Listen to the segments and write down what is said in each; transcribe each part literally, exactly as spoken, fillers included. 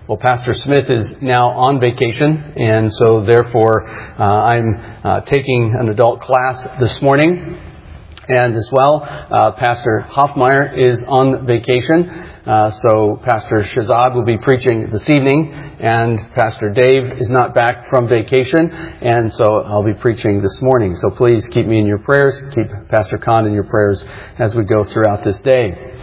Well, Pastor Smith is now on vacation, and so therefore uh, I'm uh, taking an adult class this morning. And as well, uh, Pastor Hoffmeyer is on vacation, uh, so Pastor Shazad will be preaching this evening, and Pastor Dave is not back from vacation, and so I'll be preaching this morning. So please keep me in your prayers, keep Pastor Kahn in your prayers as we go throughout this day.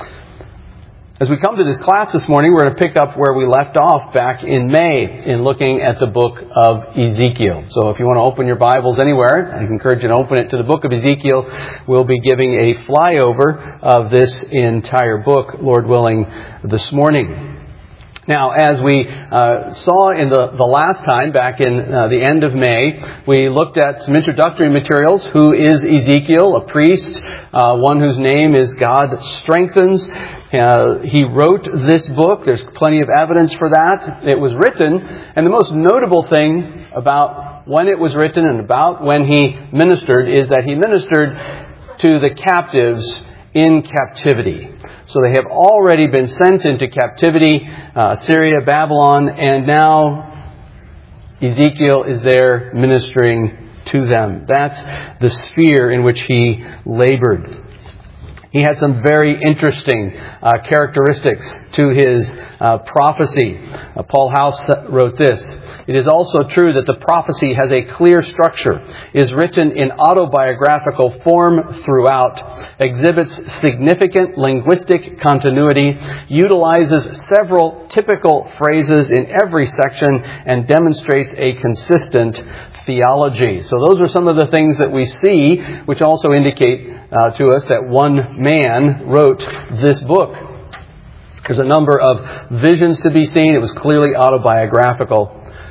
As we come to this class this morning, we're going to pick up where we left off back in May in looking at the book of Ezekiel. So if you want to open your Bibles anywhere, I encourage you to open it to the book of Ezekiel. We'll be giving a flyover of this entire book, Lord willing, this morning. Now, as we uh, saw in the, the last time, back in uh, the end of May, we looked at some introductory materials. Who is Ezekiel? A priest, uh, one whose name is God Strengthens. Uh, he wrote this book. There's plenty of evidence for that. It was written, and the most notable thing about when it was written and about when he ministered is that he ministered to the captives in captivity. So they have already been sent into captivity, uh, Syria, Babylon, and now Ezekiel is there ministering to them. That's the sphere in which he labored. He had some very interesting uh, characteristics to his uh, prophecy. Uh, Paul House wrote this: "It is also true that the prophecy has a clear structure, is written in autobiographical form throughout, exhibits significant linguistic continuity, utilizes several typical phrases in every section, and demonstrates a consistent theology." So those are some of the things that we see, which also indicate Uh, to us that one man wrote this book. There's a number of visions to be seen. It was clearly autobiographical.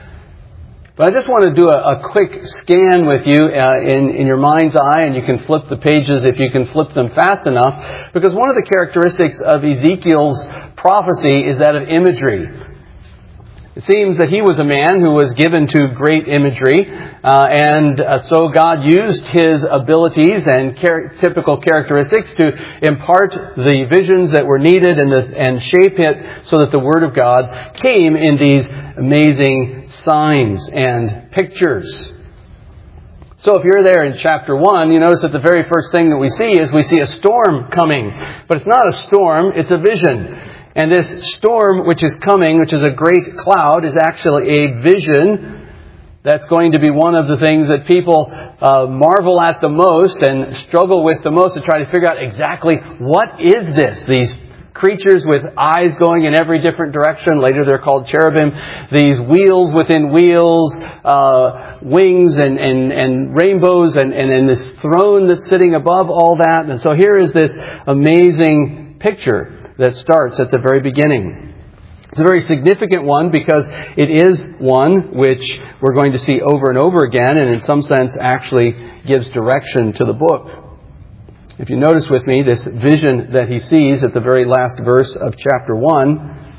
But I just want to do a, a quick scan with you uh, in, in your mind's eye, and you can flip the pages if you can flip them fast enough, because one of the characteristics of Ezekiel's prophecy is that of imagery. It seems that he was a man who was given to great imagery, uh, and uh, so God used his abilities and char- typical characteristics to impart the visions that were needed and, the, and shape it so that the Word of God came in these amazing signs and pictures. So if you're there in chapter one, you notice that the very first thing that we see is we see a storm coming. But it's not a storm, it's a vision. And this storm which is coming, which is a great cloud, is actually a vision that's going to be one of the things that people uh, marvel at the most and struggle with the most to try to figure out exactly what is this. These creatures with eyes going in every different direction. Later they're called cherubim. These wheels within wheels, uh, wings and, and, and rainbows, and, and, and this throne that's sitting above all that. And so here is this amazing picture that starts at the very beginning. It's a very significant one because it is one which we're going to see over and over again, and in some sense actually gives direction to the book. If you notice with me this vision that he sees at the very last verse of chapter one,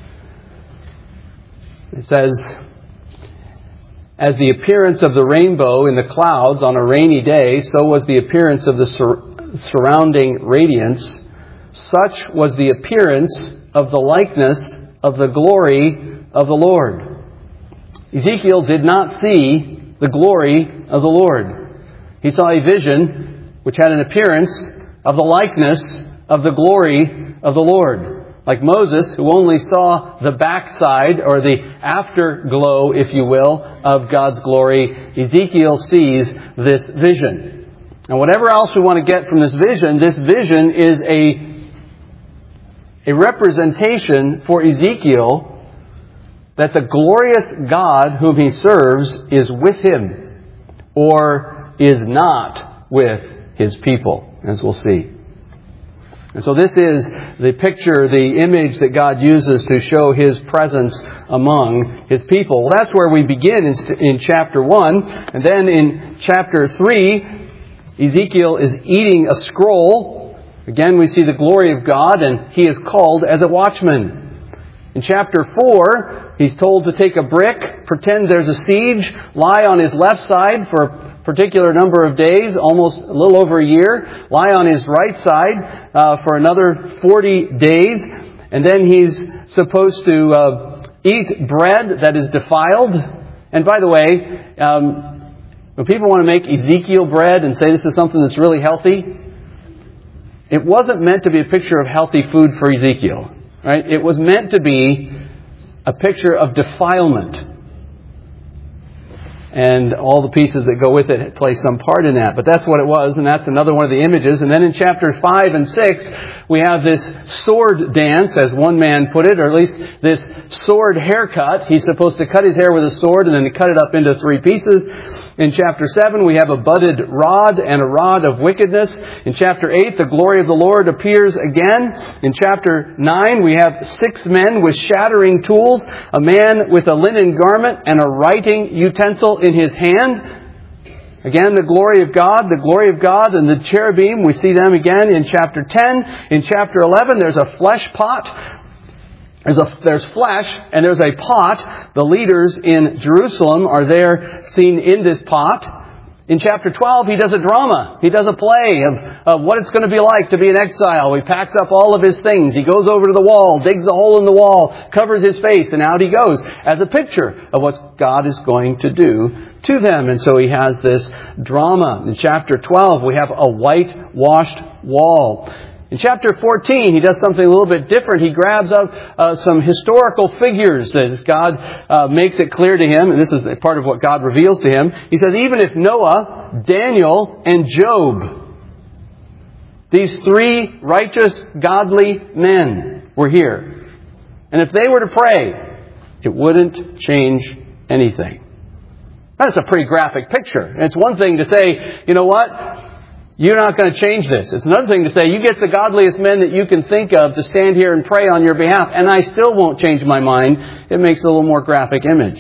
it says, "As the appearance of the rainbow in the clouds on a rainy day, so was the appearance of the sur- surrounding radiance. Such was the appearance of the likeness of the glory of the Lord." Ezekiel did not see the glory of the Lord. He saw a vision which had an appearance of the likeness of the glory of the Lord. Like Moses, who only saw the backside, or the afterglow, if you will, of God's glory, Ezekiel sees this vision. And whatever else we want to get from this vision, this vision is a A representation for Ezekiel that the glorious God whom he serves is with him or is not with his people, as we'll see. And so this is the picture, the image that God uses to show his presence among his people. Well, that's where we begin in, in chapter one. And then in chapter three, Ezekiel is eating a scroll. Again, we see the glory of God, and he is called as a watchman. In chapter four, he's told to take a brick, pretend there's a siege, lie on his left side for a particular number of days, almost a little over a year, lie on his right side uh, for another forty days, and then he's supposed to uh, eat bread that is defiled. And by the way, um, when people want to make Ezekiel bread and say this is something that's really healthy, it wasn't meant to be a picture of healthy food for Ezekiel. Right? It was meant to be a picture of defilement. And all the pieces that go with it play some part in that. But that's what it was, and that's another one of the images. And then in chapters five and six, we have this sword dance, as one man put it, or at least this sword haircut. He's supposed to cut his hair with a sword and then to cut it up into three pieces. In chapter seven, we have a budded rod and a rod of wickedness. In chapter eight, the glory of the Lord appears again. In chapter nine, we have six men with shattering tools, a man with a linen garment and a writing utensil in his hand. Again, the glory of God, the glory of God and the cherubim, we see them again in chapter ten. In chapter eleven, there's a flesh pot. There's, a, there's flesh and there's a pot. The leaders in Jerusalem are there seen in this pot. In chapter twelve, he does a drama. He does a play of, of what it's going to be like to be in exile. He packs up all of his things. He goes over to the wall, digs a hole in the wall, covers his face, and out he goes as a picture of what God is going to do to them. And so he has this drama. In chapter twelve, we have a whitewashed wall. In chapter fourteen, he does something a little bit different. He grabs up uh, some historical figures as God uh, makes it clear to him, and this is part of what God reveals to him. He says, even if Noah, Daniel, and Job, these three righteous, godly men were here, and if they were to pray, it wouldn't change anything. That's a pretty graphic picture. And it's one thing to say, you know what? You're not going to change this. It's another thing to say, you get the godliest men that you can think of to stand here and pray on your behalf, and I still won't change my mind. It makes a little more graphic image.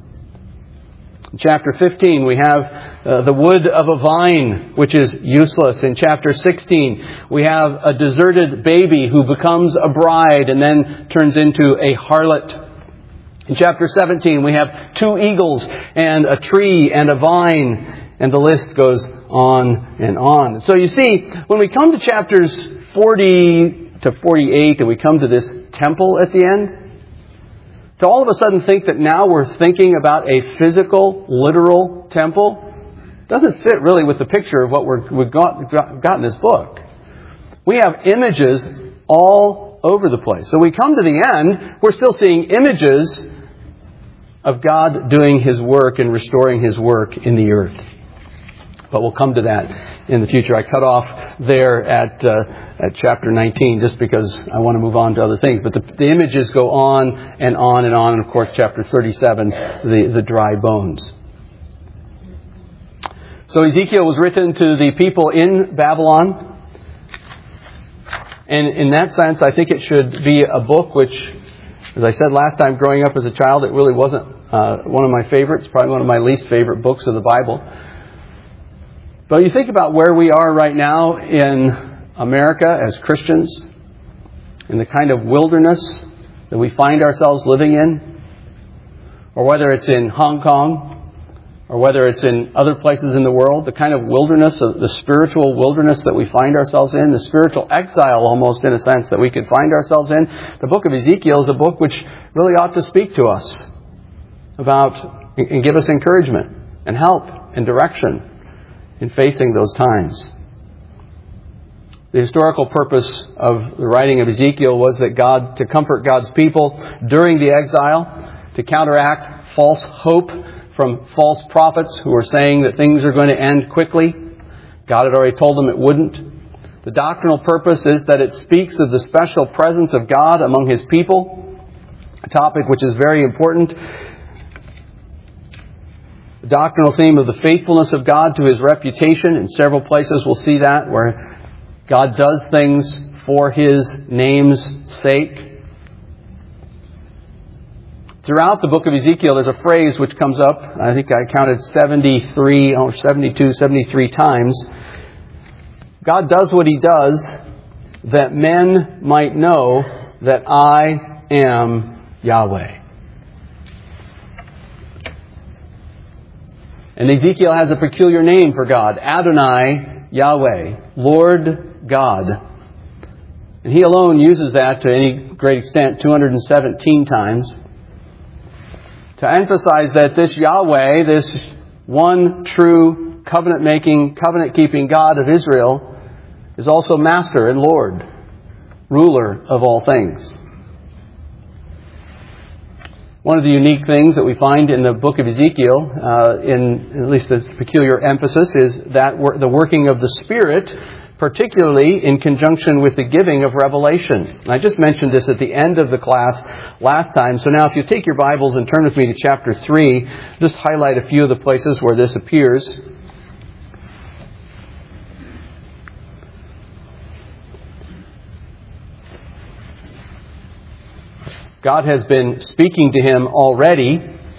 In chapter fifteen, we have uh, the wood of a vine, which is useless. In chapter sixteen, we have a deserted baby who becomes a bride and then turns into a harlot. In chapter seventeen, we have two eagles and a tree and a vine, and the list goes on and on. So you see, when we come to chapters forty to forty-eight and we come to this temple at the end, to all of a sudden think that now we're thinking about a physical, literal temple doesn't fit really with the picture of what we're, we've got, got in this book. We have images all over the place. So we come to the end, we're still seeing images of God doing His work and restoring His work in the earth. But we'll come to that in the future. I cut off there at uh, at chapter nineteen just because I want to move on to other things. But the, the images go on and on and on. And of course, chapter thirty-seven, the, the dry bones. So Ezekiel was written to the people in Babylon. And in that sense, I think it should be a book which, as I said last time, growing up as a child, it really wasn't uh, one of my favorites. Probably one of my least favorite books of the Bible. But you think about where we are right now in America as Christians, in the kind of wilderness that we find ourselves living in, or whether it's in Hong Kong, or whether it's in other places in the world, the kind of wilderness, the spiritual wilderness that we find ourselves in, the spiritual exile almost in a sense that we could find ourselves in. The book of Ezekiel is a book which really ought to speak to us about and give us encouragement and help and direction in facing those times. The historical purpose of the writing of Ezekiel was that God, to comfort God's people during the exile, to counteract false hope from false prophets who were saying that things are going to end quickly. God had already told them it wouldn't. The doctrinal purpose is that it speaks of the special presence of God among His people, a topic which is very important. The doctrinal theme of the faithfulness of God to His reputation. In several places we'll see that, where God does things for His name's sake. Throughout the book of Ezekiel, there's a phrase which comes up, I think I counted seventy-three, or seventy-two, seventy-three times. God does what He does that men might know that I am Yahweh. And Ezekiel has a peculiar name for God, Adonai Yahweh, Lord God. And He alone uses that to any great extent, two hundred seventeen times. to emphasize that this Yahweh, this one true covenant-making, covenant-keeping God of Israel, is also Master and Lord, ruler of all things. One of the unique things that we find in the book of Ezekiel, uh, in at least its peculiar emphasis, is that wor- the working of the Spirit, particularly in conjunction with the giving of revelation. And I just mentioned this at the end of the class last time. So now if you take your Bibles and turn with me to chapter three, just highlight a few of the places where this appears. God has been speaking to him already.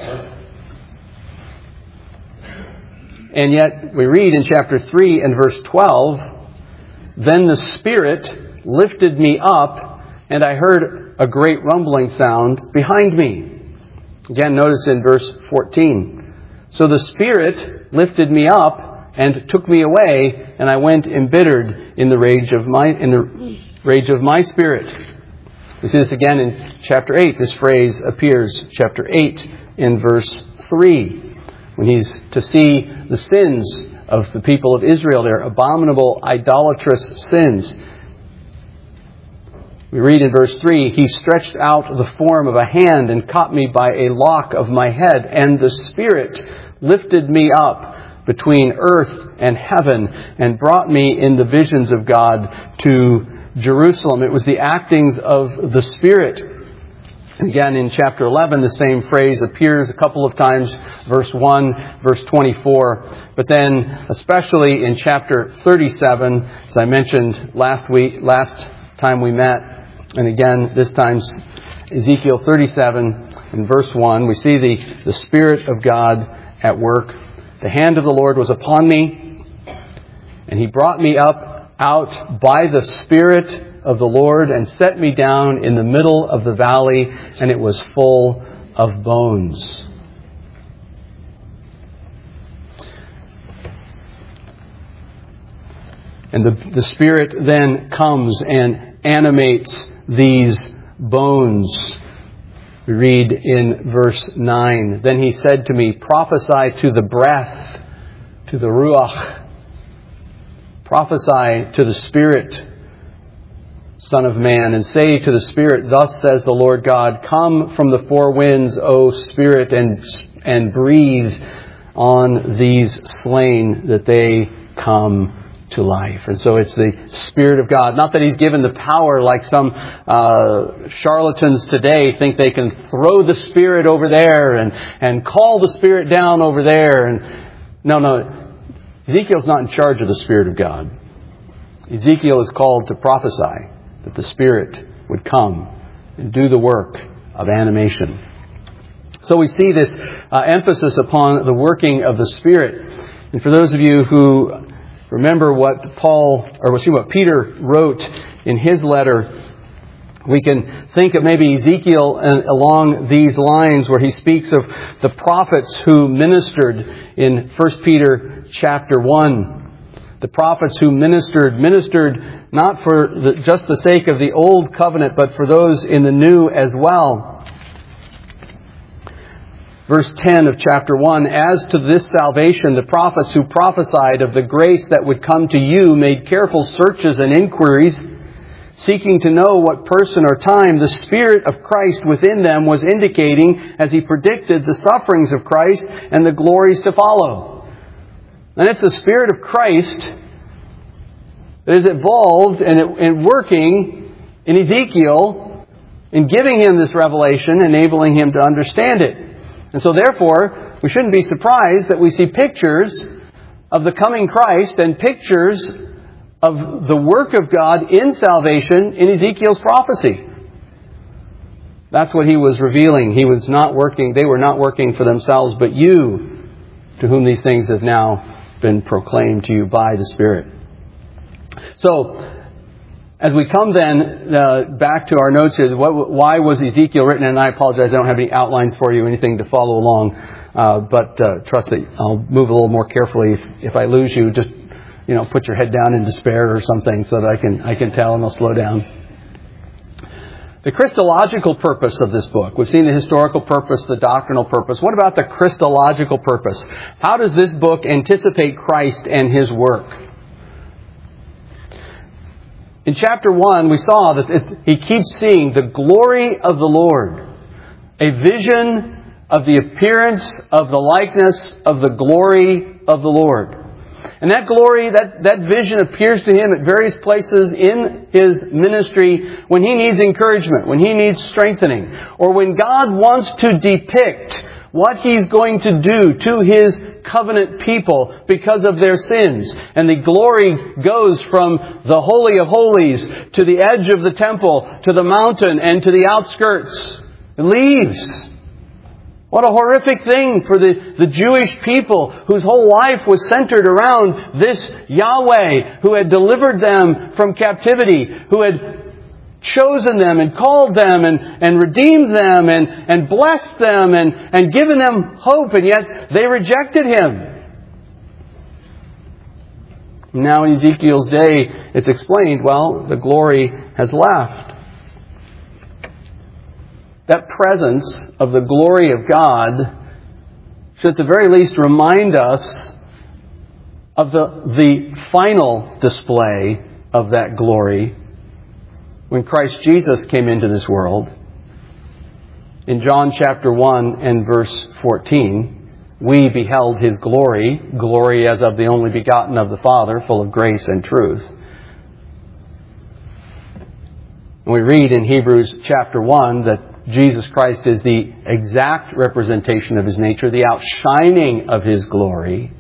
And yet we read in chapter three and verse twelve, "Then the Spirit lifted me up, and I heard a great rumbling sound behind me." Again, notice in verse fourteen. "So the Spirit lifted me up and took me away, and I went embittered in the rage of my in the rage of my spirit." We see this again in chapter eight. This phrase appears chapter eight in verse three, when he's to see the sins of the people of Israel, their abominable, idolatrous sins. We read in verse three, "He stretched out the form of a hand and caught me by a lock of my head, and the Spirit lifted me up between earth and heaven and brought me in the visions of God to Jerusalem." It was the actings of the Spirit. Again, in chapter eleven, the same phrase appears a couple of times, verse one, verse twenty-four. But then, especially in chapter thirty-seven, as I mentioned last week, last time we met, and again, this time, Ezekiel thirty-seven, in verse one, we see the, the Spirit of God at work. "The hand of the Lord was upon me, and He brought me up out by the Spirit of the Lord and set me down in the middle of the valley, and it was full of bones." And the, the Spirit then comes and animates these bones. We read in verse nine, "Then He said to me, prophesy to the breath, to the Ruach. Prophesy to the Spirit, Son of man, and say to the Spirit, thus says the Lord God, come from the four winds, O Spirit, and, and breathe on these slain that they come to life." And so it's the Spirit of God. Not that He's given the power like some uh, charlatans today think they can throw the Spirit over there and, and call the Spirit down over there. And no, no. Ezekiel's not in charge of the Spirit of God. Ezekiel is called to prophesy that the Spirit would come and do the work of animation. So we see this uh, emphasis upon the working of the Spirit. And for those of you who remember what Paul, or excuse me, what Peter wrote in his letter, we can think of maybe Ezekiel along these lines where he speaks of the prophets who ministered in First Peter chapter one. The prophets who ministered, ministered not for the, just the sake of the old covenant, but for those in the new as well. Verse ten of chapter one, "As to this salvation, the prophets who prophesied of the grace that would come to you made careful searches and inquiries, seeking to know what person or time the Spirit of Christ within them was indicating as He predicted the sufferings of Christ and the glories to follow." And it's the Spirit of Christ that is involved in, in working in Ezekiel, in giving him this revelation, enabling him to understand it. And so therefore, we shouldn't be surprised that we see pictures of the coming Christ and pictures of the work of God in salvation in Ezekiel's prophecy. That's what he was revealing. He was not working, they were not working for themselves, but you, to whom these things have now been proclaimed to you by the Spirit. So, as we come then uh, back to our notes here, what, why was Ezekiel written? And I apologize, I don't have any outlines for you, anything to follow along. Uh, but uh, trust that I'll move a little more carefully. If, if I lose you, just you know, put your head down in despair or something so that I can I can tell and I'll slow down. The Christological purpose of this book. We've seen the historical purpose, the doctrinal purpose. What about the Christological purpose? How does this book anticipate Christ and His work? In chapter one, we saw that it's, he keeps seeing the glory of the Lord. A vision of the appearance of the likeness of the glory of the Lord. And that glory, that, that vision appears to him at various places in his ministry when he needs encouragement, when he needs strengthening, or when God wants to depict what He's going to do to His covenant people because of their sins. And the glory goes from the Holy of Holies to the edge of the temple, to the mountain, and to the outskirts. It leaves. What a horrific thing for the, the Jewish people whose whole life was centered around this Yahweh who had delivered them from captivity, who had chosen them and called them and, and redeemed them and, and blessed them and, and given them hope, and yet they rejected Him. Now in Ezekiel's day, it's explained, well, the glory has left. That presence of the glory of God should at the very least remind us of the, the final display of that glory when Christ Jesus came into this world. In John chapter one and verse fourteen, we beheld His glory, glory as of the only begotten of the Father, full of grace and truth. And we read in Hebrews chapter one that Jesus Christ is the exact representation of His nature, the outshining of His glory.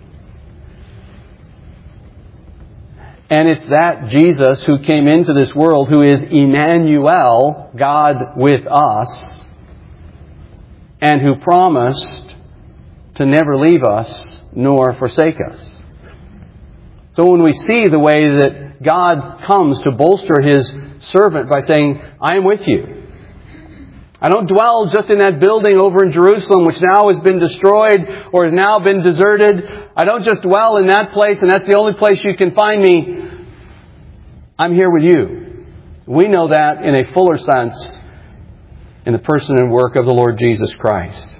And it's that Jesus who came into this world, who is Emmanuel, God with us, and who promised to never leave us nor forsake us. So when we see the way that God comes to bolster His servant by saying, I am with you. I don't dwell just in that building over in Jerusalem, which now has been destroyed or has now been deserted. I don't just dwell in that place and that's the only place you can find me. I'm here with you. We know that in a fuller sense in the person and work of the Lord Jesus Christ.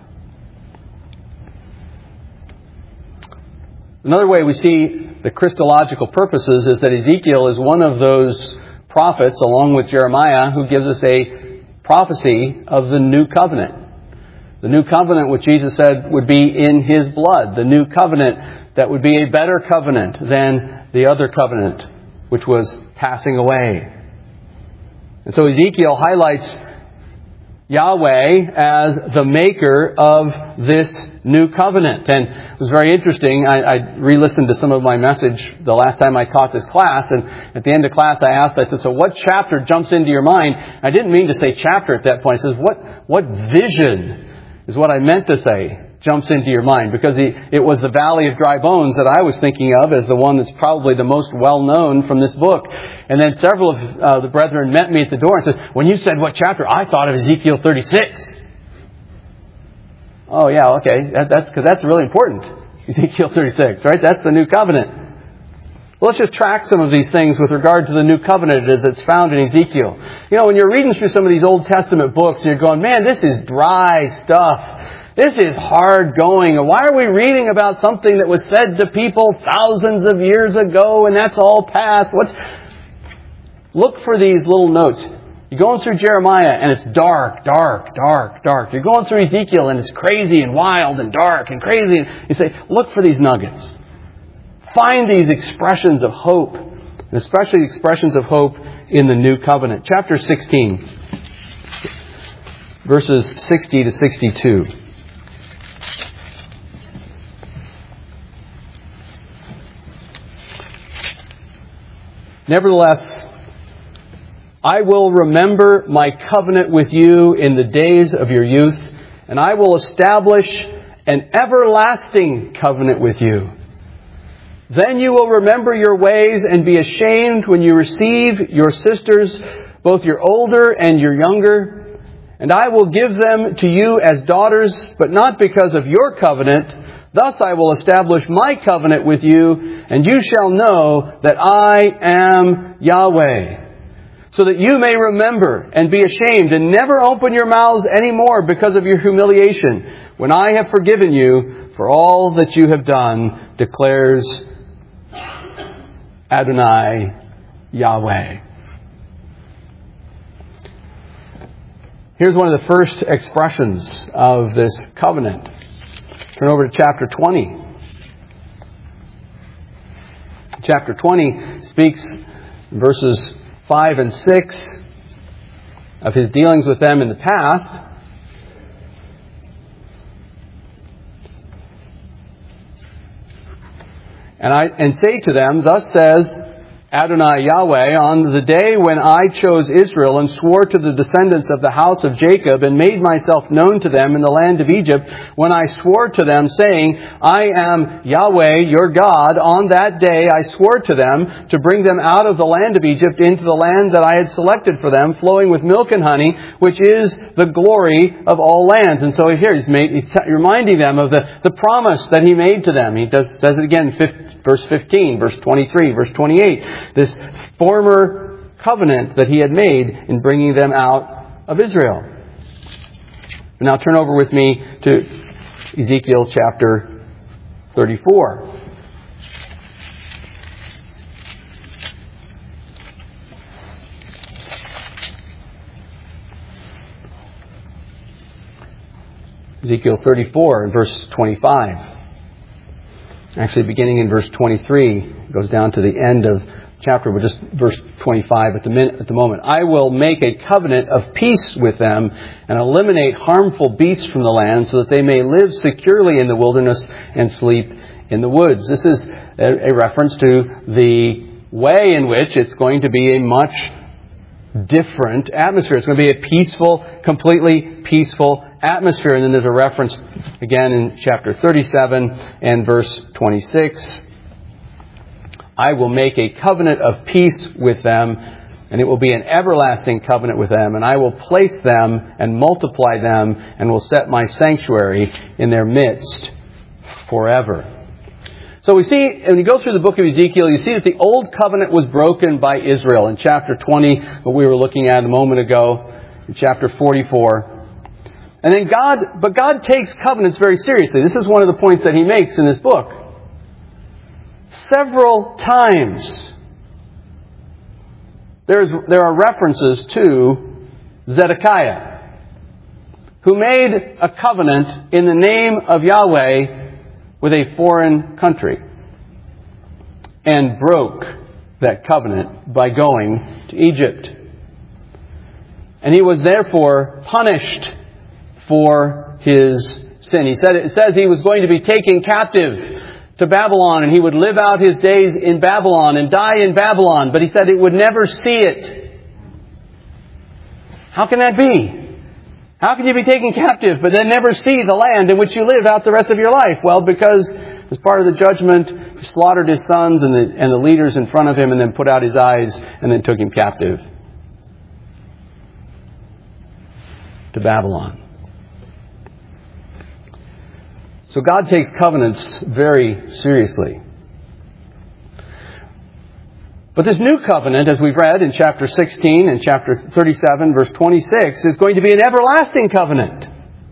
Another way we see the Christological purposes is that Ezekiel is one of those prophets, along with Jeremiah, who gives us a prophecy of the new covenant. The new covenant which Jesus said would be in His blood. The new covenant that would be a better covenant than the other covenant which was passing away. And so Ezekiel highlights Yahweh as the maker of this new covenant. And it was very interesting. I, I re-listened to some of my message the last time I taught this class. And at the end of class, I asked, I said, so what chapter jumps into your mind? I didn't mean to say chapter at that point. I said, what, what vision is what I meant to say jumps into your mind? Because he, it was the Valley of Dry Bones that I was thinking of as the one that's probably the most well-known from this book. And then several of uh, the brethren met me at the door and said, when you said what chapter, I thought of Ezekiel thirty-six. Oh, yeah, okay. That, that's because that's really important. Ezekiel thirty-six, right? That's the new covenant. Well, let's just track some of these things with regard to the new covenant as it's found in Ezekiel. You know, when you're reading through some of these Old Testament books, you're going, man, this is dry stuff. This is hard going. Why are we reading about something that was said to people thousands of years ago and that's all past? What's... Look for these little notes. You're going through Jeremiah and it's dark, dark, dark, dark. You're going through Ezekiel and it's crazy and wild and dark and crazy. You say, look for these nuggets. Find these expressions of hope, and especially expressions of hope in the new covenant. Chapter sixteen, verses sixty to sixty-two. Nevertheless, I will remember my covenant with you in the days of your youth, and I will establish an everlasting covenant with you. Then you will remember your ways and be ashamed when you receive your sisters, both your older and your younger. And I will give them to you as daughters, but not because of your covenant. Thus I will establish my covenant with you, and you shall know that I am Yahweh. so that you may remember and be ashamed and never open your mouths anymore because of your humiliation, when I have forgiven you for all that you have done, declares Adonai Yahweh. Here's one of the first expressions of this covenant. Turn over to chapter twenty. Chapter twenty speaks, verses five and six, of His dealings with them in the past. And I and say to them, thus says Adonai Yahweh, on the day when I chose Israel and swore to the descendants of the house of Jacob and made myself known to them in the land of Egypt, when I swore to them, saying, I am Yahweh, your God, on that day I swore to them to bring them out of the land of Egypt into the land that I had selected for them, flowing with milk and honey, which is the glory of all lands. And so here he's, made, he's t- reminding them of the, the promise that He made to them. He does, says it again, verse fifteen, verse twenty-three, verse twenty-eight. This former covenant that He had made in bringing them out of Israel. Now turn over with me to Ezekiel chapter thirty-four. Ezekiel thirty-four and verse twenty-five. Actually, beginning in verse twenty-three, it goes down to the end of chapter, but just verse twenty-five at the minute, at the moment. I will make a covenant of peace with them and eliminate harmful beasts from the land so that they may live securely in the wilderness and sleep in the woods. This is a, a reference to the way in which it's going to be a much different atmosphere. It's going to be a peaceful, completely peaceful atmosphere. And then there's a reference again in chapter thirty-seven and verse twenty-six. I will make a covenant of peace with them, and it will be an everlasting covenant with them, and I will place them and multiply them, and will set my sanctuary in their midst forever. So we see, when you go through the book of Ezekiel, you see that the old covenant was broken by Israel. In chapter twenty, what we were looking at a moment ago, in chapter forty-four. And then God, but God takes covenants very seriously. This is one of the points that He makes in this book. Several times, there's, there are references to Zedekiah, who made a covenant in the name of Yahweh with a foreign country and broke that covenant by going to Egypt. And he was therefore punished for his sin. He said, it says he was going to be taken captive to Babylon, and he would live out his days in Babylon and die in Babylon. But he said it would never see it. How can that be? How can you be taken captive but then never see the land in which you live out the rest of your life? Well, because as part of the judgment, he slaughtered his sons and the, and the leaders in front of him, and then put out his eyes and then took him captive to Babylon. So God takes covenants very seriously. But this new covenant, as we've read in chapter sixteen and chapter thirty-seven, verse twenty-six, is going to be an everlasting covenant.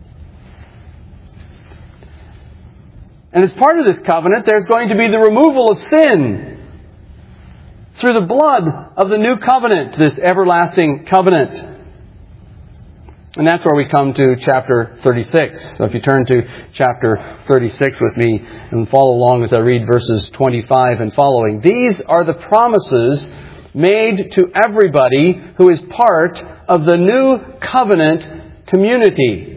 And as part of this covenant, there's going to be the removal of sin through the blood of the new covenant, this everlasting covenant. And that's where we come to chapter thirty-six. So if you turn to chapter thirty-six with me and follow along as I read verses twenty-five and following. These are the promises made to everybody who is part of the new covenant community.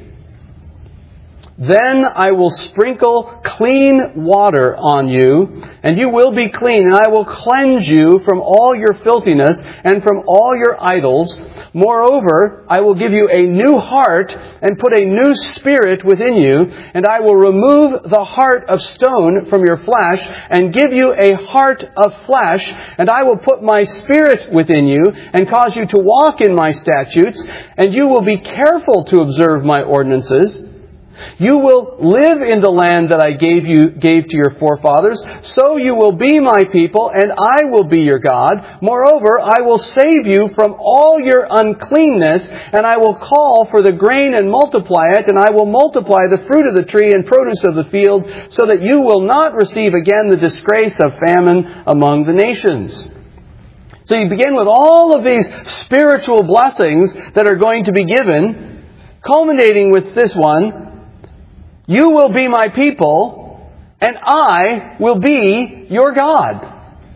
Then I will sprinkle clean water on you, and you will be clean, and I will cleanse you from all your filthiness and from all your idols. Moreover, I will give you a new heart and put a new spirit within you, and I will remove the heart of stone from your flesh and give you a heart of flesh, and I will put my spirit within you and cause you to walk in my statutes, and you will be careful to observe my ordinances. You will live in the land that I gave you, gave to your forefathers. So you will be my people, and I will be your God. Moreover, I will save you from all your uncleanness, and I will call for the grain and multiply it, and I will multiply the fruit of the tree and produce of the field, so that you will not receive again the disgrace of famine among the nations. So you begin with all of these spiritual blessings that are going to be given, culminating with this one: you will be my people, and I will be your God.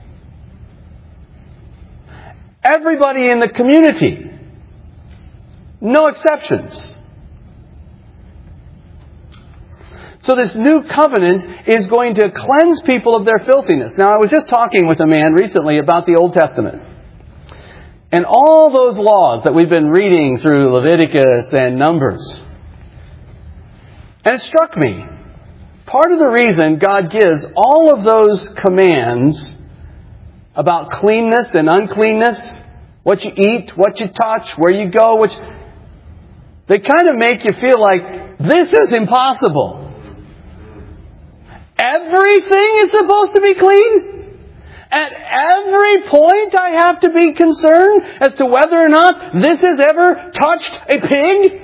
Everybody in the community, no exceptions. So this new covenant is going to cleanse people of their filthiness. Now, I was just talking with a man recently about the Old Testament. And all those laws that we've been reading through Leviticus and Numbers. And it struck me, part of the reason God gives all of those commands about cleanness and uncleanness, what you eat, what you touch, where you go, which they kind of make you feel like this is impossible. Everything is supposed to be clean? At every point I have to be concerned as to whether or not this has ever touched a pig?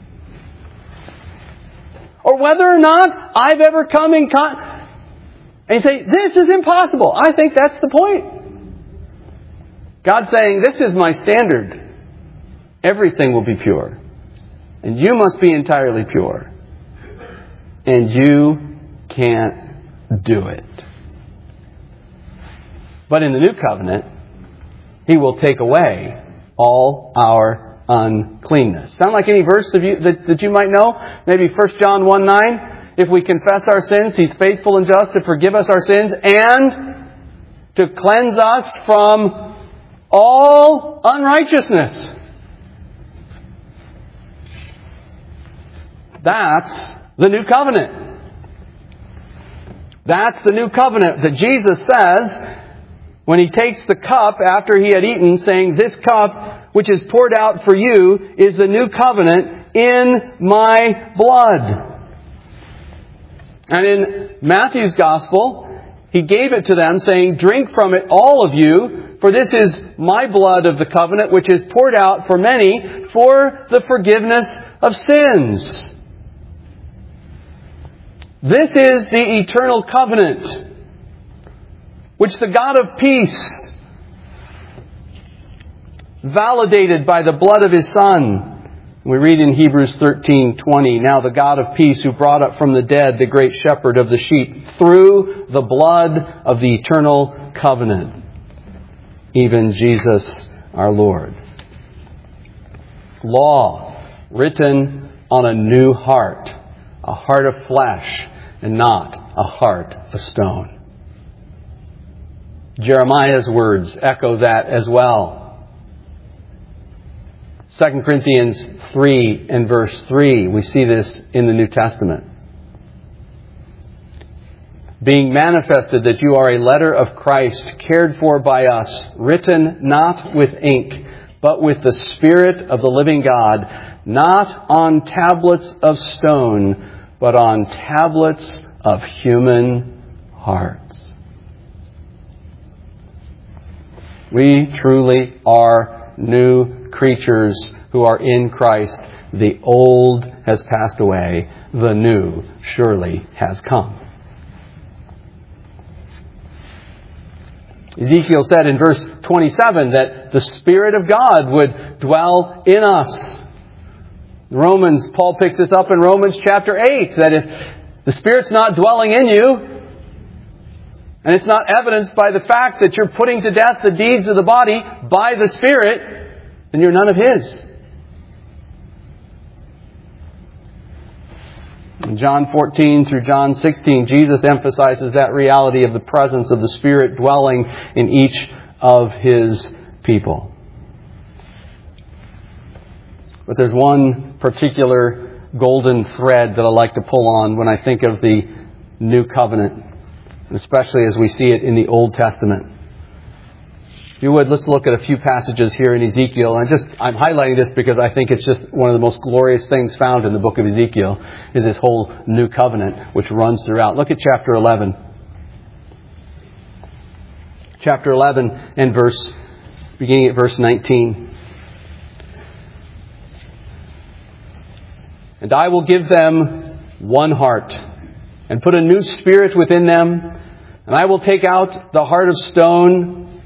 Or whether or not I've ever come in contact. And you say, this is impossible. I think that's the point. God's saying, this is my standard. Everything will be pure. And you must be entirely pure. And you can't do it. But in the new covenant, He will take away all our uncleanness. Sound like any verse of you, that, that you might know? Maybe First John one nine. If we confess our sins, He's faithful and just to forgive us our sins and to cleanse us from all unrighteousness. That's the new covenant. That's the new covenant that Jesus says when He takes the cup after He had eaten, saying, this cup which is poured out for you is the new covenant in my blood. And in Matthew's Gospel, He gave it to them, saying, drink from it, all of you, for this is my blood of the covenant, which is poured out for many for the forgiveness of sins. This is the eternal covenant, which the God of peace validated by the blood of His Son. We read in Hebrews thirteen twenty, now the God of peace, who brought up from the dead the great shepherd of the sheep through the blood of the eternal covenant, even Jesus our Lord. Law written on a new heart, a heart of flesh and not a heart of stone. Jeremiah's words echo that as well. Second Corinthians three and verse three, we see this in the New Testament. Being manifested that you are a letter of Christ, cared for by us, written not with ink, but with the Spirit of the living God, not on tablets of stone, but on tablets of human hearts. We truly are new creatures who are in Christ. The old has passed away. The new surely has come. Ezekiel said in verse twenty-seven that the Spirit of God would dwell in us. Romans, Paul picks this up in Romans chapter eight, that if the Spirit's not dwelling in you, and it's not evidenced by the fact that you're putting to death the deeds of the body by the Spirit, then you're none of His. In John fourteen through John sixteen, Jesus emphasizes that reality of the presence of the Spirit dwelling in each of His people. But there's one particular golden thread that I like to pull on when I think of the New Covenant, especially as we see it in the Old Testament. If you would, let's look at a few passages here in Ezekiel. And just I'm highlighting this because I think it's just one of the most glorious things found in the book of Ezekiel is this whole new covenant which runs throughout. Look at chapter eleven. Chapter eleven and verse, beginning at verse nineteen. And I will give them one heart, and put a new spirit within them, and I will take out the heart of stone.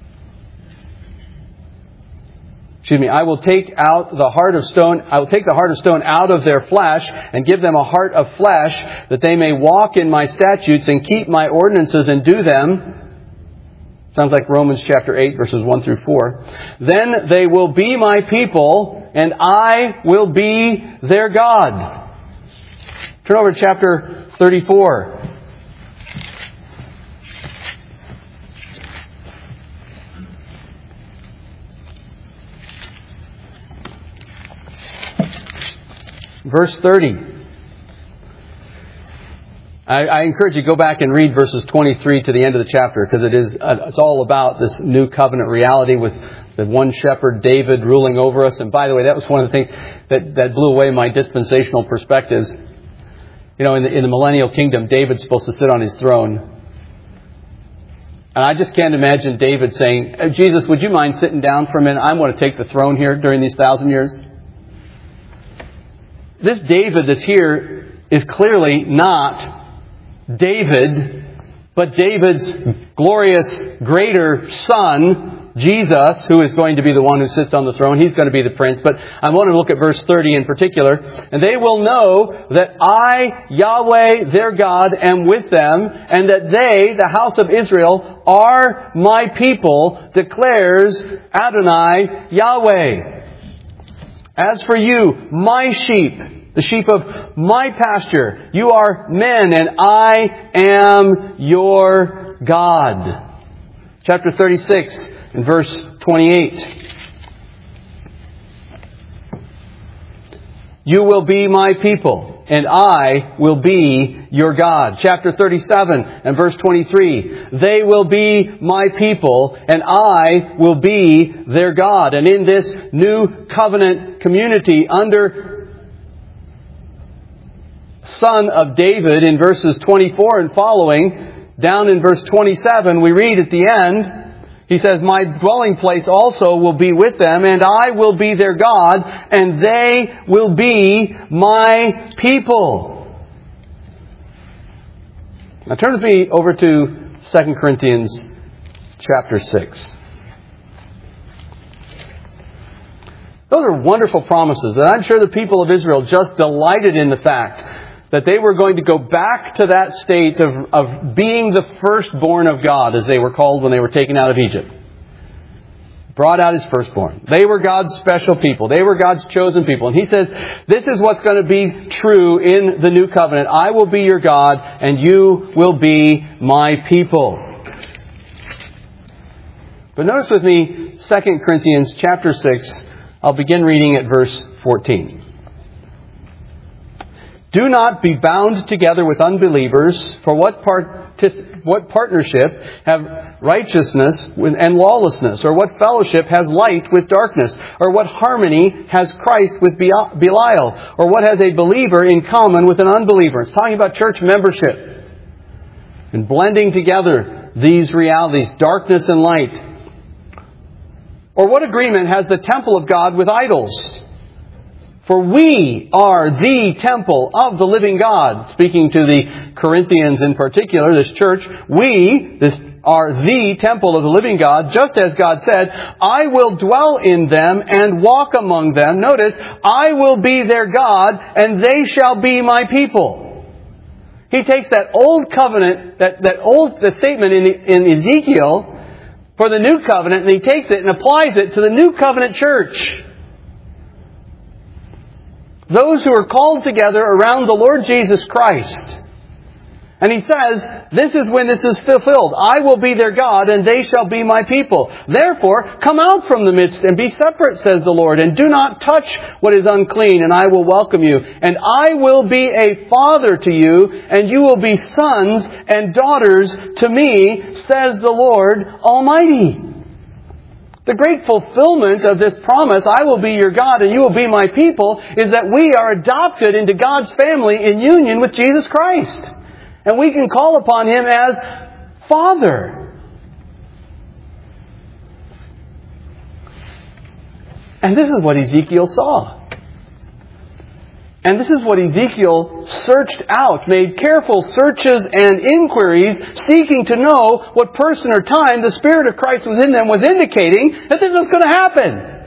Excuse me, I will take out the heart of stone, I will take the heart of stone out of their flesh, and give them a heart of flesh, that they may walk in my statutes, and keep my ordinances, and do them. Sounds like Romans chapter eight, verses one through four. Then they will be my people, and I will be their God. Turn over to chapter thirty-four. Verse thirty. I, I encourage you to go back and read verses twenty-three to the end of the chapter, because it is uh, it's all about this new covenant reality with the one shepherd, David, ruling over us. And by the way, that was one of the things that, that blew away my dispensational perspectives. You know, in the, in the millennial kingdom, David's supposed to sit on his throne. And I just can't imagine David saying, Jesus, would you mind sitting down for a minute? I want to take the throne here during these thousand years. This David that's here is clearly not David, but David's glorious, greater son, Jesus, who is going to be the one who sits on the throne. He's going to be the prince. But I want to look at verse thirty in particular. And they will know that I, Yahweh, their God, am with them, and that they, the house of Israel, are my people, declares Adonai Yahweh. As for you, my sheep, the sheep of my pasture, you are men, and I am your God. Chapter thirty-six and verse twenty-eight. You will be my people, and I will be your God. Chapter thirty-seven and verse twenty-three. They will be my people, and I will be their God. And in this new covenant community under Son of David, in verses twenty-four and following, down in verse twenty-seven, we read at the end, he says, my dwelling place also will be with them, and I will be their God, and they will be my people. Now turn with me over to Second Corinthians chapter six. Those are wonderful promises that I'm sure the people of Israel just delighted in the fact that they were going to go back to that state of, of being the firstborn of God, as they were called when they were taken out of Egypt. Brought out his firstborn. They were God's special people. They were God's chosen people. And he says, this is what's going to be true in the new covenant. I will be your God, and you will be my people. But notice with me, Second Corinthians chapter six. I'll begin reading at verse fourteen. Do not be bound together with unbelievers, for what partic- what partnership have righteousness and lawlessness? Or what fellowship has light with darkness? Or what harmony has Christ with Belial? Or what has a believer in common with an unbeliever? It's talking about church membership and blending together these realities, darkness and light. Or what agreement has the temple of God with idols? For we are the temple of the living God. Speaking to the Corinthians in particular, this church, we this, are the temple of the living God, just as God said, I will dwell in them and walk among them. Notice, I will be their God, and they shall be my people. He takes that old covenant, that, that old the statement in, in Ezekiel for the new covenant, and he takes it and applies it to the new covenant church. Those who are called together around the Lord Jesus Christ. And he says, this is when this is fulfilled. I will be their God, and they shall be my people. Therefore, come out from the midst and be separate, says the Lord, and do not touch what is unclean, and I will welcome you. And I will be a father to you, and you will be sons and daughters to me, says the Lord Almighty. The great fulfillment of this promise, I will be your God and you will be my people, is that we are adopted into God's family in union with Jesus Christ. And we can call upon Him as Father. And this is what Ezekiel saw. And this is what Ezekiel searched out, made careful searches and inquiries, seeking to know what person or time the Spirit of Christ was in them was indicating that this was going to happen.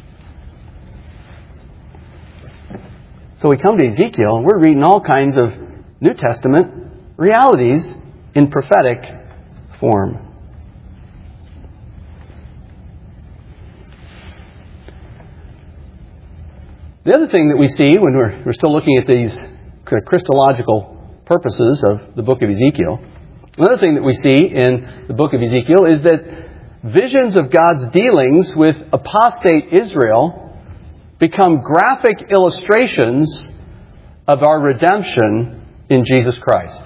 So we come to Ezekiel, and we're reading all kinds of New Testament realities in prophetic form. The other thing that we see when we're, we're still looking at these kind of Christological purposes of the book of Ezekiel, another thing that we see in the book of Ezekiel is that visions of God's dealings with apostate Israel become graphic illustrations of our redemption in Jesus Christ.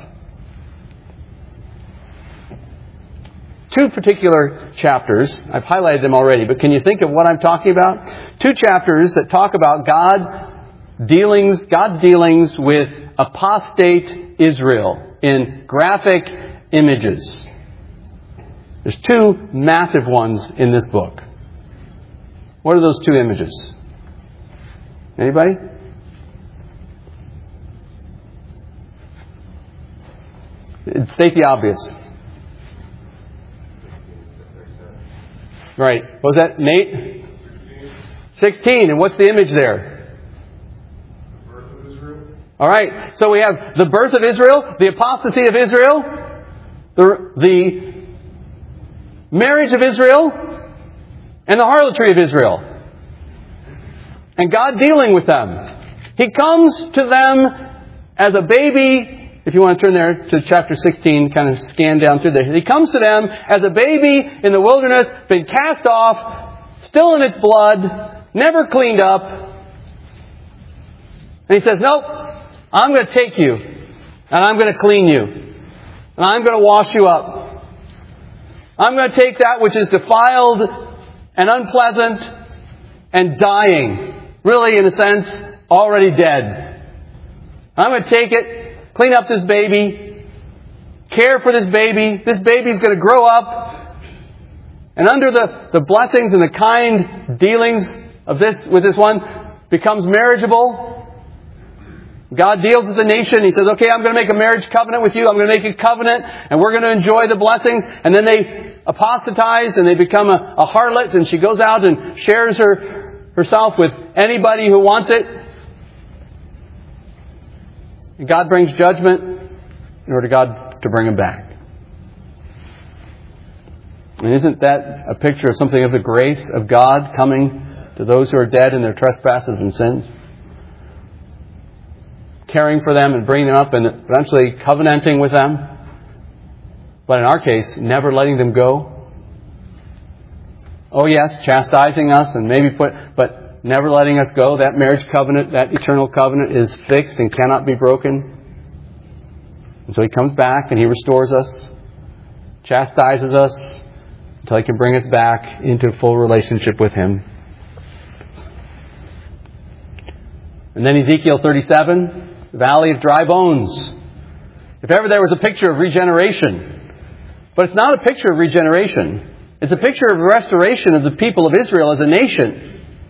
Two particular chapters. I've highlighted them already, but can you think of what I'm talking about? Two chapters that talk about God dealings, God's dealings with apostate Israel in graphic images. There's two massive ones in this book. What are those two images? Anybody? State the obvious. Right. What was that, Nate? sixteen. And what's the image there? The birth of Israel. All right. So we have the birth of Israel, the apostasy of Israel, the, the marriage of Israel, and the harlotry of Israel. And God dealing with them. He comes to them as a baby. If you want to turn there to chapter sixteen, kind of scan down through there. He comes to them as a baby in the wilderness, been cast off, still in its blood, never cleaned up. And He says, nope, I'm going to take you, and I'm going to clean you, and I'm going to wash you up. I'm going to take that which is defiled and unpleasant and dying, really, in a sense, already dead. I'm going to take it, clean up this baby, care for this baby. This baby's going to grow up. And under the, the blessings and the kind dealings of this with this one, becomes marriageable. God deals with the nation. He says, okay, I'm going to make a marriage covenant with you. I'm going to make a covenant, and we're going to enjoy the blessings. And then they apostatize, and they become a, a harlot, and she goes out and shares her herself with anybody who wants it. And God brings judgment in order to God to bring them back. And isn't that a picture of something of the grace of God coming to those who are dead in their trespasses and sins? Caring for them and bringing them up and eventually covenanting with them. But in our case, never letting them go. Oh yes, chastising us and maybe put... but never letting us go. That marriage covenant, that eternal covenant is fixed and cannot be broken. And so He comes back and He restores us, chastises us, until He can bring us back into full relationship with Him. And then Ezekiel thirty-seven, the valley of dry bones. If ever there was a picture of regeneration, but it's not a picture of regeneration. It's a picture of restoration of the people of Israel as a nation.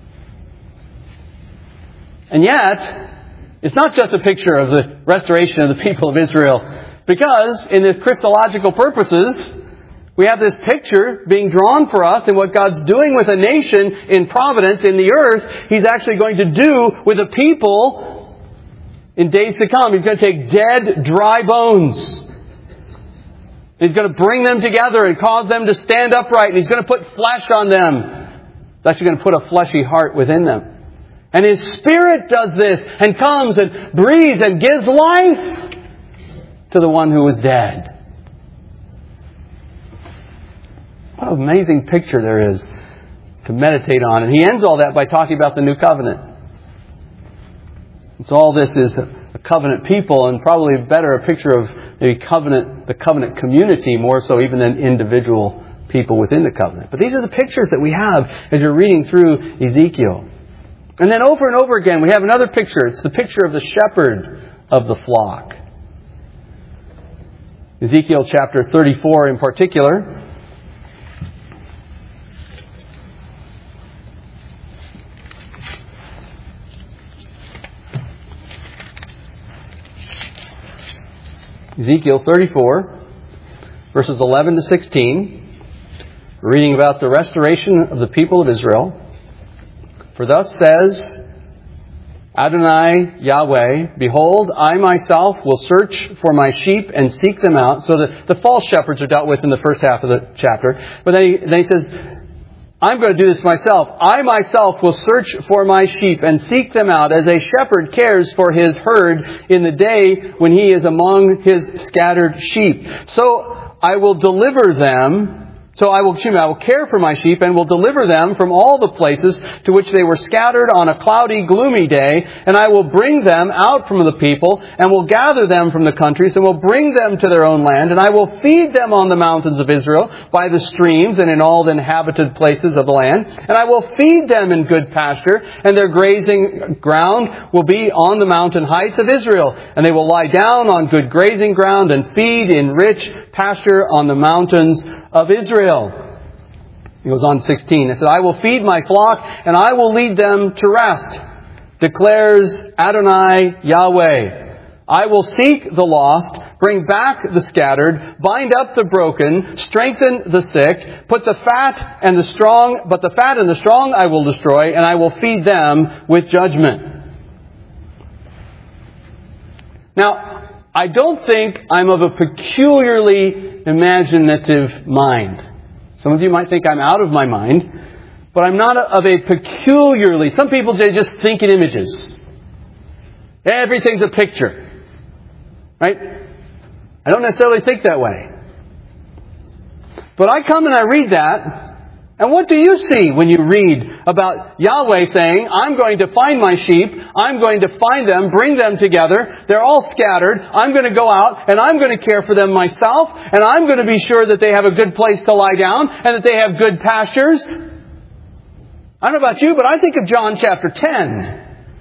And yet, it's not just a picture of the restoration of the people of Israel. Because, in this Christological purposes, we have this picture being drawn for us in what God's doing with a nation in providence in the earth. He's actually going to do with a people in days to come. He's going to take dead, dry bones. He's going to bring them together and cause them to stand upright. And He's going to put flesh on them. He's actually going to put a fleshy heart within them. And His Spirit does this and comes and breathes and gives life to the one who was dead. What an amazing picture there is to meditate on. And He ends all that by talking about the new covenant. And so all this is a covenant people, and probably better a picture of maybe covenant, the covenant community more so even than individual people within the covenant. But these are the pictures that we have as you're reading through Ezekiel. And then over and over again, we have another picture. It's the picture of the shepherd of the flock. Ezekiel chapter thirty-four in particular. Ezekiel thirty-four, verses eleven to sixteen. We're reading about the restoration of the people of Israel. For thus says Adonai Yahweh, behold, I myself will search for my sheep and seek them out. So the, the false shepherds are dealt with in the first half of the chapter. But then he, then he says, I'm going to do this myself. I myself will search for my sheep and seek them out as a shepherd cares for his herd in the day when he is among his scattered sheep. So I will deliver them. So I will, excuse me, I will care for my sheep and will deliver them from all the places to which they were scattered on a cloudy, gloomy day. And I will bring them out from the people and will gather them from the countries and will bring them to their own land. And I will feed them on the mountains of Israel by the streams and in all the inhabited places of the land. And I will feed them in good pasture, and their grazing ground will be on the mountain heights of Israel. And they will lie down on good grazing ground and feed in rich pasture on the mountains of Israel. He goes on sixteen. It said, I will feed my flock and I will lead them to rest, declares Adonai Yahweh. I will seek the lost, bring back the scattered, bind up the broken, strengthen the sick, put the fat and the strong, but the fat and the strong I will destroy, and I will feed them with judgment. Now, I don't think I'm of a peculiarly imaginative mind. Some of you might think I'm out of my mind, but I'm not of a peculiarly... Some people, they just think in images. Everything's a picture. Right? I don't necessarily think that way. But I come and I read that, and what do you see when you read about Yahweh saying, I'm going to find my sheep, I'm going to find them, bring them together, they're all scattered, I'm going to go out and I'm going to care for them myself, and I'm going to be sure that they have a good place to lie down and that they have good pastures. I don't know about you, but I think of John chapter ten.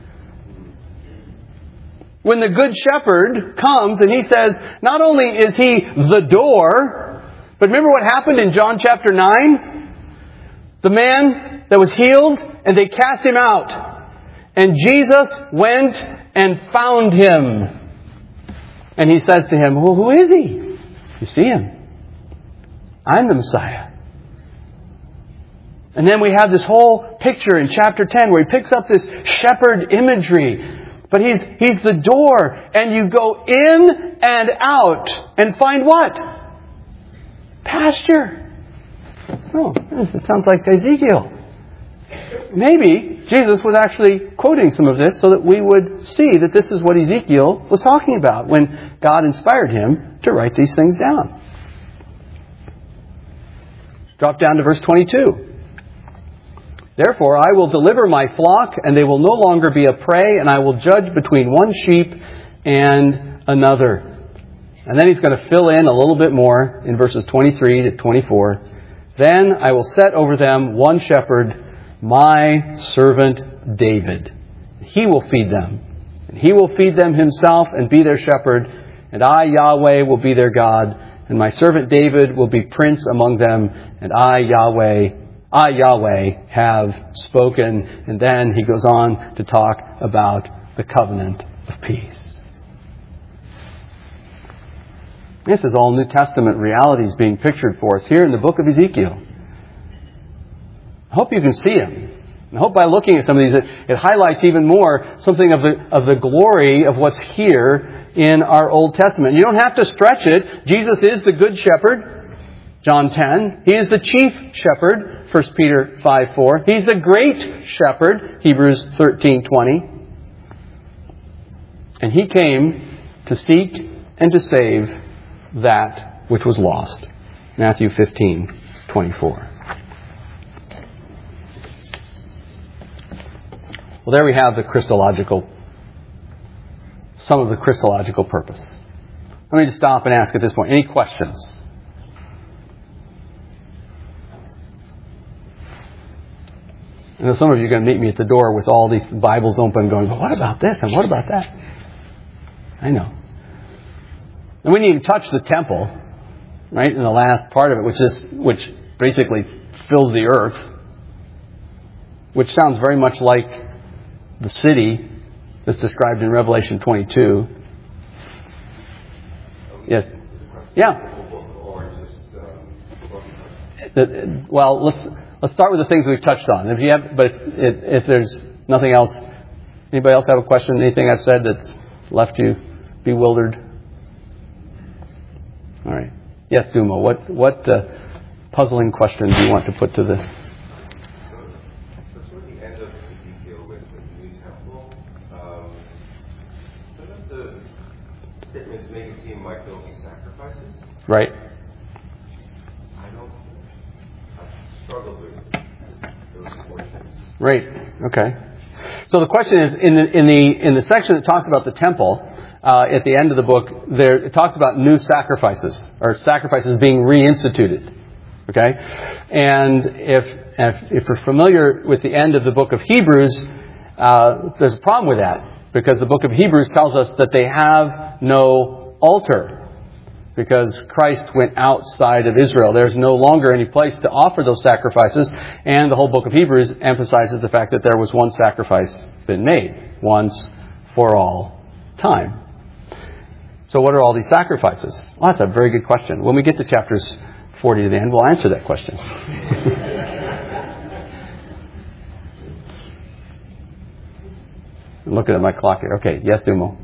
When the good shepherd comes and he says, not only is he the door, but remember what happened in John chapter nine? The man that was healed, and they cast him out. And Jesus went and found him. And he says to him, well, who is he? You see him. I'm the Messiah. And then we have this whole picture in chapter ten where he picks up this shepherd imagery. But he's, he's the door. And you go in and out and find what? Pasture. Oh, it sounds like Ezekiel. Maybe Jesus was actually quoting some of this so that we would see that this is what Ezekiel was talking about when God inspired him to write these things down. Drop down to verse twenty-two. Therefore, I will deliver my flock, and they will no longer be a prey, and I will judge between one sheep and another. And then he's going to fill in a little bit more in verses twenty-three to twenty-four. Then I will set over them one shepherd, my servant David. He will feed them. And he will feed them himself and be their shepherd. And I, Yahweh, will be their God. And my servant David will be prince among them. And I, Yahweh, I, Yahweh, have spoken. And then he goes on to talk about the covenant of peace. This is all New Testament realities being pictured for us here in the book of Ezekiel. I hope you can see them. I hope by looking at some of these, it, it highlights even more something of the, of the glory of what's here in our Old Testament. You don't have to stretch it. Jesus is the good shepherd, John ten. He is the chief shepherd, First Peter five four. He's the great shepherd, Hebrews thirteen twenty. And he came to seek and to save that which was lost. Matthew fifteen twenty-four. Well, there we have the Christological, some of the Christological purpose. Let me just stop and ask at this point, any questions? I know some of you are going to meet me at the door with all these Bibles open going, but what about this and what about that? I know. And we didn't even touch the temple, right, in the last part of it, which is which basically fills the earth, which sounds very much like the city that's described in Revelation twenty-two. Yes. Yeah. Well, let's let's start with the things we've touched on. If you have, but if, if there's nothing else, anybody else have a question? Anything I've said that's left you bewildered? All right. Yes, Duma. What what uh, puzzling question do you want to put to this? So, so toward the end of Ezekiel with the new temple, um, some of the statements make it seem like there'll be sacrifices. Right. I don't. I've struggled with those portions. Right. Okay. So the question is, in the in the in the section that talks about the temple, uh, at the end of the book, there it talks about new sacrifices or sacrifices being reinstituted. Okay, and if if, if you're familiar with the end of the book of Hebrews, uh, there's a problem with that because the book of Hebrews tells us that they have no altar. Because Christ went outside of Israel. There's no longer any place to offer those sacrifices. And the whole book of Hebrews emphasizes the fact that there was one sacrifice been made. Once for all time. So what are all these sacrifices? Well, that's a very good question. When we get to chapters forty to the end, we'll answer that question. I'm looking at my clock here. Okay, yes, Dumo.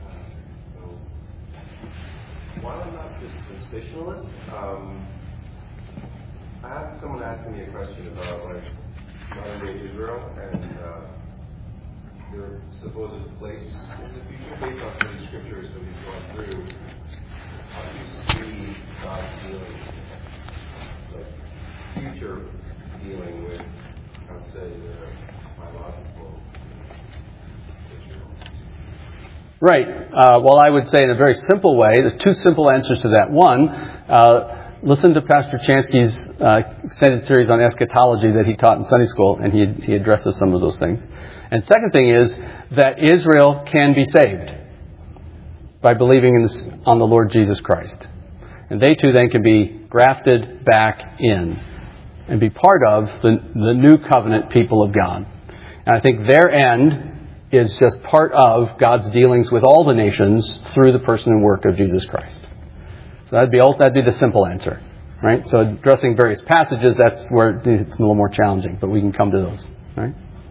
Um, I had someone asking me a question about like modern day Israel and uh, their supposed place in the future based on some of the scriptures that we've gone through. How do you see God dealing, like future dealing with, I'd say, the biological Israel? Right. Uh, well, I would say in a very simple way, there's two simple answers to that. One, uh, listen to Pastor Chansky's uh, extended series on eschatology that he taught in Sunday school, and he he addresses some of those things. And second thing is that Israel can be saved by believing in this, on the Lord Jesus Christ. And they too then can be grafted back in and be part of the, the new covenant people of God. And I think their end is just part of God's dealings with all the nations through the person and work of Jesus Christ. So that'd be that'd be the simple answer, right? So addressing various passages, that's where it's a little more challenging, but we can come to those, right?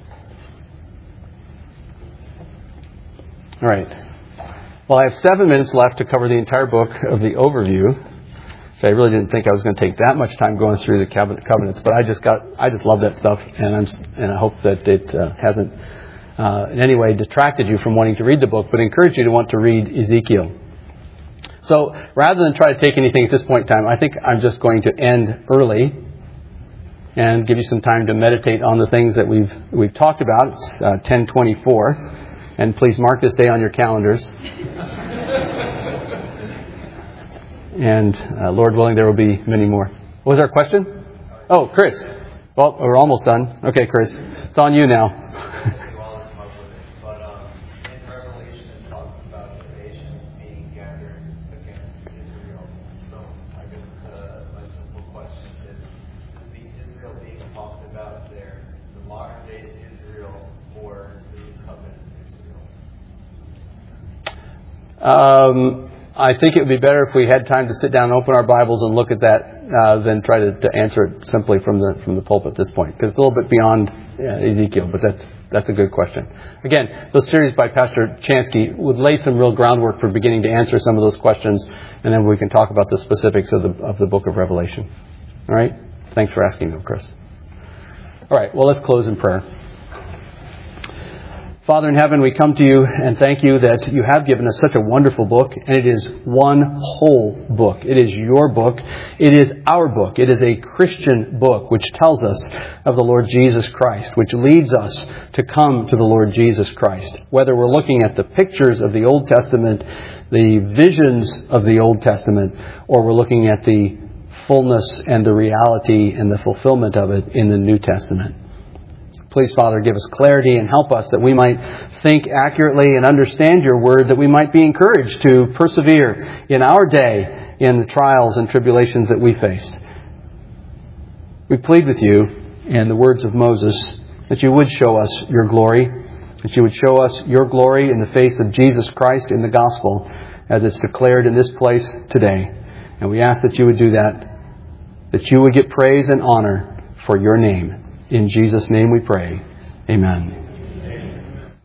All right. Well, I have seven minutes left to cover the entire book of the overview. So I really didn't think I was going to take that much time going through the covenants, but I just got I just love that stuff, and I'm and I hope that it uh, hasn't. Uh, in any way detracted you from wanting to read the book, but encourage you to want to read Ezekiel. So rather than try to take anything at this point in time, I think I'm just going to end early and give you some time to meditate on the things that we've we've talked about. It's uh, ten twenty-four, and please mark this day on your calendars. And uh, Lord willing, there will be many more. What was our question? Oh, Chris. Well, we're almost done. Okay, Chris, it's on you now. Um, I think it would be better if we had time to sit down and open our Bibles and look at that uh, than try to, to answer it simply from the from the pulpit at this point, because it's a little bit beyond yeah, Ezekiel. But that's that's a good question. Again, those series by Pastor Chansky would lay some real groundwork for beginning to answer some of those questions, and then we can talk about the specifics of the of the book of Revelation. All right. Thanks for asking, though, Chris. All right. Well, let's close in prayer. Father in heaven, we come to you and thank you that you have given us such a wonderful book, and it is one whole book. It is your book. It is our book. It is a Christian book which tells us of the Lord Jesus Christ, which leads us to come to the Lord Jesus Christ. Whether we're looking at the pictures of the Old Testament, the visions of the Old Testament, or we're looking at the fullness and the reality and the fulfillment of it in the New Testament. please, Father, give us clarity and help us that we might think accurately and understand your word, that we might be encouraged to persevere in our day in the trials and tribulations that we face. We plead with you and the words of Moses that you would show us your glory, that you would show us your glory in the face of Jesus Christ in the gospel as it's declared in this place today. And we ask that you would do that, that you would get praise and honor for your name. In Jesus' name we pray. Amen.